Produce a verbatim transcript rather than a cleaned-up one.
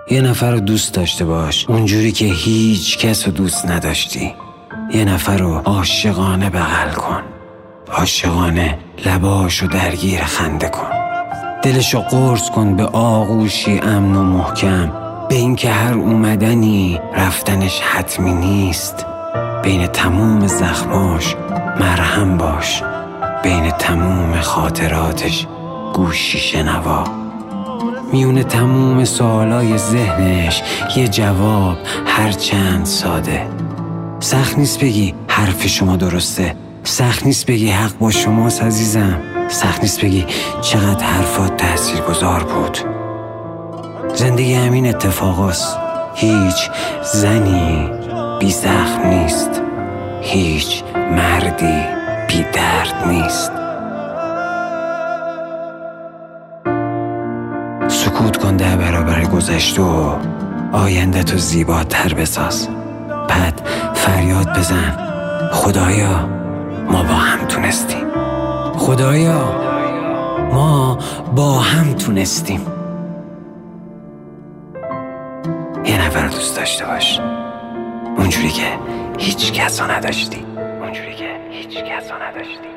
یه نفر رو دوست داشته باش اونجوری که هیچ کس رو دوست نداشتی. یه نفر رو عاشقانه بغل کن، عاشقانه لباشو درگیر خنده کن، دلشو قرص کن به آغوشی امن و محکم، به این که هر اومدنی رفتنش حتمی نیست. بین تموم زخماش مرهم باش، بین تموم خاطراتش گوشی شنوا. میونه تموم سوالای ذهنش یه جواب هر چند ساده. سخت نیست بگی حرف شما درسته، سخت نیست بگی حق با شماست عزیزم، سخت نیست بگی چقدر حرفات تاثیرگذار بود. زندگی همین اتفاقاست. هیچ زنی بی زخم نیست، هیچ مردی بی درد نیست. سکوت کن در برابر گذشته و آینده تو زیباتر بساز. بعد فریاد بزن خدایا ما با هم تونستیم، خدایا ما با هم تونستیم. یه نفر دوست داشته باش اونجوری که هیچ کس رو نداشتی، اونجوری که هیچ کس رو نداشتی.